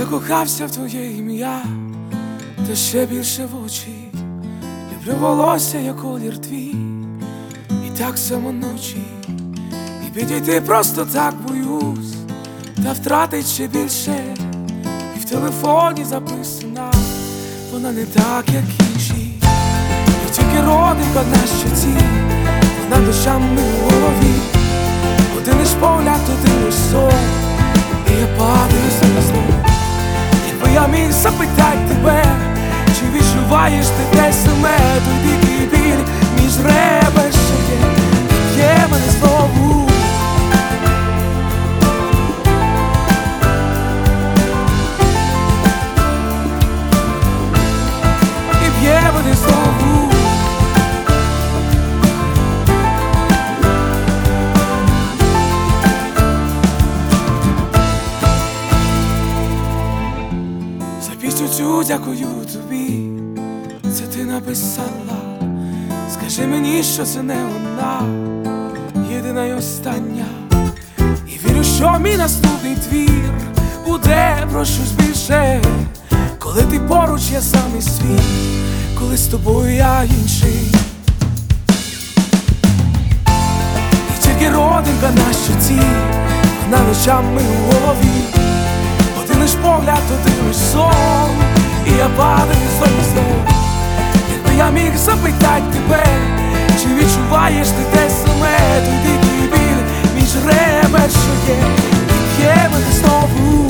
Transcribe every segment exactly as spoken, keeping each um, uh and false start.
закохався в твоє ім'я, та ще більше в очі. Люблю волосся, як колір твій, і так само ночі. І підійти просто так боюсь, та втратить ще більше. І в телефоні записана вона не так, як інші. І тільки родинка на щоці, вона дощами у голові. Один лиш погляд, один лиш сон, і я падаю сльозу. Якби я міг запитать тебе, чи відчуваєш ти те саме, той дикий біль між ребер, що є, є мене знову. І б'є мене знову. Пісню цю дякую тобі, це ти написала. Скажи мені, що це не вона, єдина й остання. І вірю, що мій наступний твір буде про щось більше. Коли ти поруч, я самий свій, коли з тобою я інший. І тільки родинка на щоці, вона ночами у голові. Один лиш погляд, один лиш сон, і я падаю знову знов. Якби я міг запитать тебе, чи відчуваєш ти те саме, той дикий біль між ребер, що є, і б'є мене знову.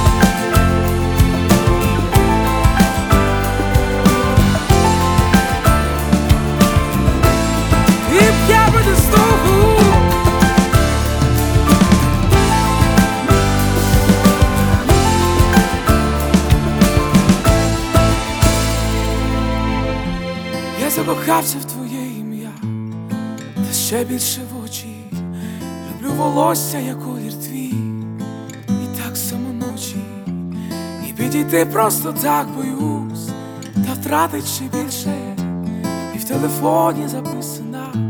І б'є мене знову. Я закохався в твоє ім'я, та ще більше в очі. Люблю волосся, як колір твій, і так само ночі. І підійти просто так боюсь, та втратить ще більше. І в телефоні записана